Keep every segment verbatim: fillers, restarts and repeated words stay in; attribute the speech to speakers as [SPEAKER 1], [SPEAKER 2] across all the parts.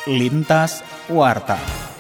[SPEAKER 1] Lintas Warta.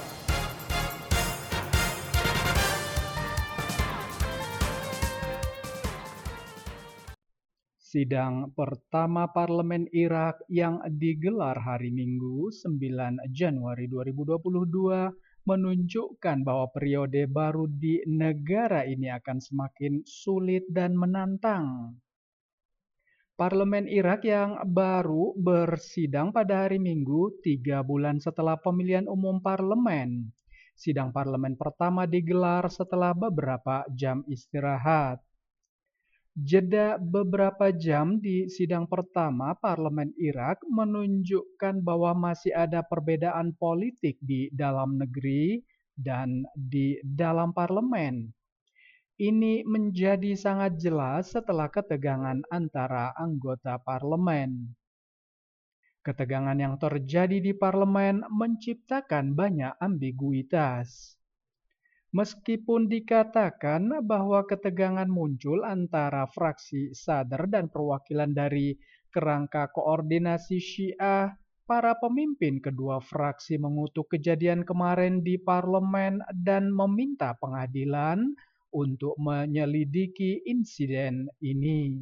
[SPEAKER 2] Sidang pertama Parlemen Irak yang digelar hari Minggu sembilan Januari dua ribu dua puluh dua menunjukkan bahwa periode baru di negara ini akan semakin sulit dan menantang. Parlemen Irak yang baru bersidang pada hari Minggu tiga bulan setelah pemilihan umum parlemen. Sidang parlemen pertama digelar setelah beberapa jam istirahat. Jeda beberapa jam di sidang pertama Parlemen Irak menunjukkan bahwa masih ada perbedaan politik di dalam negeri dan di dalam parlemen. Ini menjadi sangat jelas setelah ketegangan antara anggota parlemen. Ketegangan yang terjadi di parlemen menciptakan banyak ambiguitas. Meskipun dikatakan bahwa ketegangan muncul antara fraksi Sadr dan perwakilan dari kerangka koordinasi Syiah, para pemimpin kedua fraksi mengutuk kejadian kemarin di parlemen dan meminta pengadilan untuk menyelidiki insiden ini.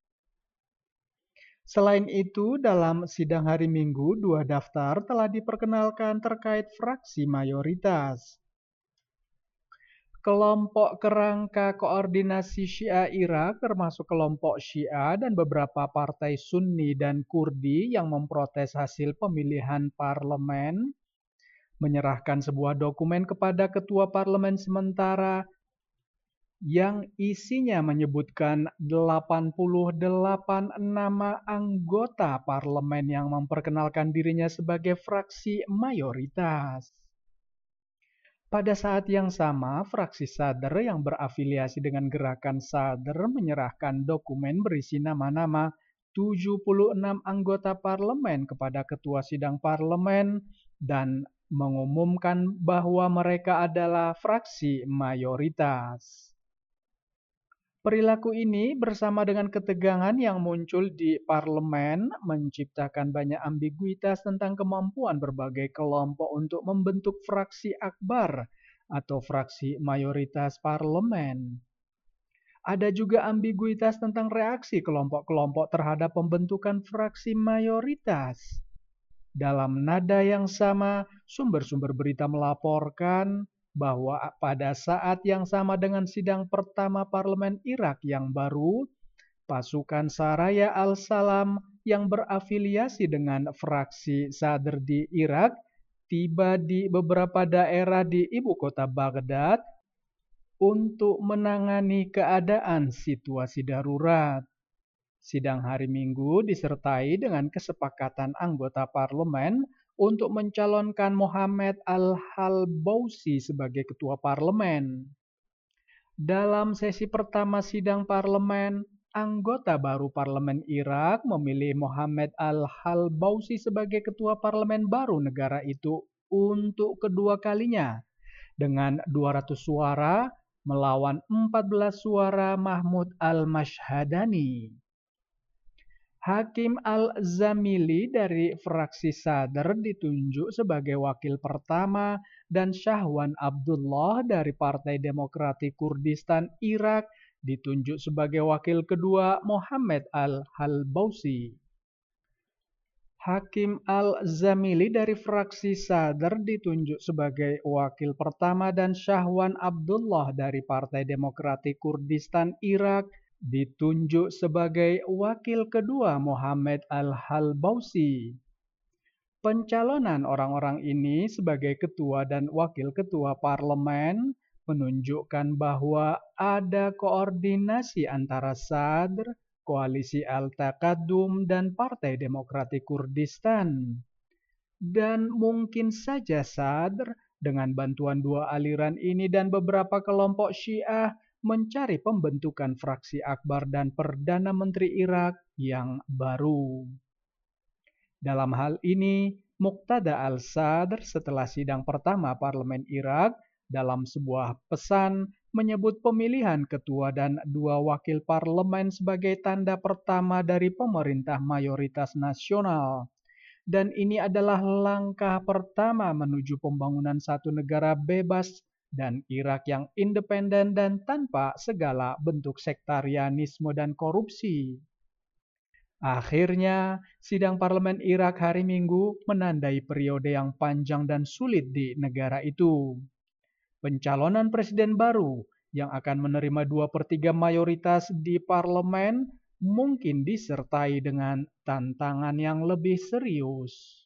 [SPEAKER 2] Selain itu, dalam sidang hari Minggu, dua daftar telah diperkenalkan terkait fraksi mayoritas. Kelompok kerangka koordinasi Syiah Irak termasuk kelompok Syiah dan beberapa partai Sunni dan Kurdi yang memprotes hasil pemilihan parlemen menyerahkan sebuah dokumen kepada ketua parlemen sementara yang isinya menyebutkan delapan puluh delapan nama anggota parlemen yang memperkenalkan dirinya sebagai fraksi mayoritas. Pada saat yang sama, fraksi Sadr yang berafiliasi dengan gerakan Sadr menyerahkan dokumen berisi nama-nama tujuh puluh enam anggota parlemen kepada ketua sidang parlemen dan mengumumkan bahwa mereka adalah fraksi mayoritas. Perilaku ini bersama dengan ketegangan yang muncul di parlemen menciptakan banyak ambiguitas tentang kemampuan berbagai kelompok untuk membentuk fraksi akbar atau fraksi mayoritas parlemen. Ada juga ambiguitas tentang reaksi kelompok-kelompok terhadap pembentukan fraksi mayoritas. Dalam nada yang sama, sumber-sumber berita melaporkan bahwa pada saat yang sama dengan sidang pertama Parlemen Irak yang baru, pasukan Saraya al-Salam yang berafiliasi dengan fraksi Sadr di Irak tiba di beberapa daerah di ibu kota Baghdad untuk menangani keadaan situasi darurat. Sidang hari Minggu disertai dengan kesepakatan anggota parlemen untuk mencalonkan Mohammed al-Halbousi sebagai ketua parlemen. Dalam sesi pertama sidang parlemen, anggota baru parlemen Irak memilih Mohammed al-Halbousi sebagai ketua parlemen baru negara itu untuk kedua kalinya dengan dua ratus suara melawan empat belas suara Mahmud al-Mashhadani. Hakim Al-Zamili dari fraksi Sadr ditunjuk sebagai wakil pertama dan Syahwan Abdullah dari Partai Demokratik Kurdistan Irak ditunjuk sebagai wakil kedua Mohammed al-Halbousi. Hakim Al-Zamili dari fraksi Sadr ditunjuk sebagai wakil pertama dan Syahwan Abdullah dari Partai Demokratik Kurdistan Irak ditunjuk sebagai wakil kedua Mohammed al-Halbousi. Pencalonan orang-orang ini sebagai ketua dan wakil ketua parlemen menunjukkan bahwa ada koordinasi antara Sadr, Koalisi Al-Taqaddum, dan Partai Demokratik Kurdistan. Dan mungkin saja Sadr dengan bantuan dua aliran ini dan beberapa kelompok Syiah mencari pembentukan fraksi akbar dan Perdana Menteri Irak yang baru. Dalam hal ini, Muqtada al-Sadr setelah sidang pertama Parlemen Irak dalam sebuah pesan menyebut pemilihan ketua dan dua wakil parlemen sebagai tanda pertama dari pemerintah mayoritas nasional. dan ini adalah langkah pertama menuju pembangunan satu negara bebas dan Irak yang independen dan tanpa segala bentuk sektarianisme dan korupsi. Akhirnya, sidang parlemen Irak hari Minggu menandai periode yang panjang dan sulit di negara itu. Pencalonan presiden baru yang akan menerima dua per tiga mayoritas di parlemen mungkin disertai dengan tantangan yang lebih serius.